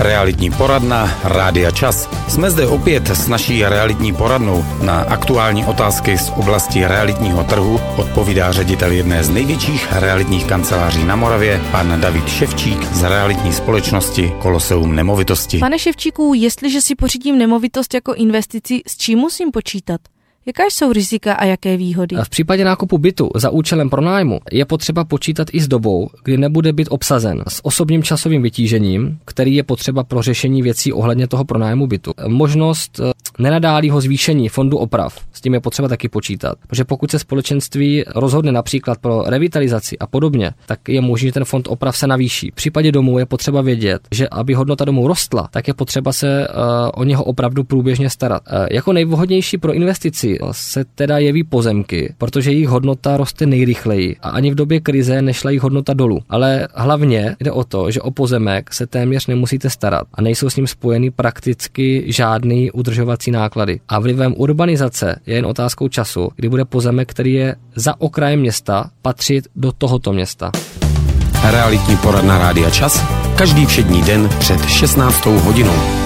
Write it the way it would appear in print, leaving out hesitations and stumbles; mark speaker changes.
Speaker 1: Realitní poradna Rádia Čas. Jsme zde opět s naší realitní poradnou. Na aktuální otázky z oblasti realitního trhu odpovídá ředitel jedné z největších realitních kanceláří na Moravě, pan David Ševčík z realitní společnosti Koloseum nemovitosti.
Speaker 2: Pane Ševčíku, jestliže si pořídím nemovitost jako investici, s čím musím počítat? Jaká jsou rizika a jaké výhody?
Speaker 3: V případě nákupu bytu za účelem pronájmu je potřeba počítat i s dobou, kdy nebude byt obsazen, s osobním časovým vytížením, který je potřeba pro řešení věcí ohledně toho pronájmu bytu. Možnost nenadálého zvýšení fondu oprav, s tím je potřeba taky počítat. Protože pokud se společenství rozhodne například pro revitalizaci a podobně, tak je možné, že ten fond oprav se navýší. V případě domu je potřeba vědět, že aby hodnota domu rostla, tak je potřeba se o něho opravdu průběžně starat. Jako nejvhodnější pro investici se teda jeví pozemky, protože jejich hodnota roste nejrychleji a ani v době krize nešla jejich hodnota dolů. Ale hlavně jde o to, že o pozemek se téměř nemusíte starat a nejsou s ním spojeny prakticky žádný udržovací náklady. A vlivem urbanizace je jen otázkou času, kdy bude pozemek, který je za okrajem města, patřit do tohoto města.
Speaker 1: Realitní poradna Rádia Čas každý všední den před 16. hodinou.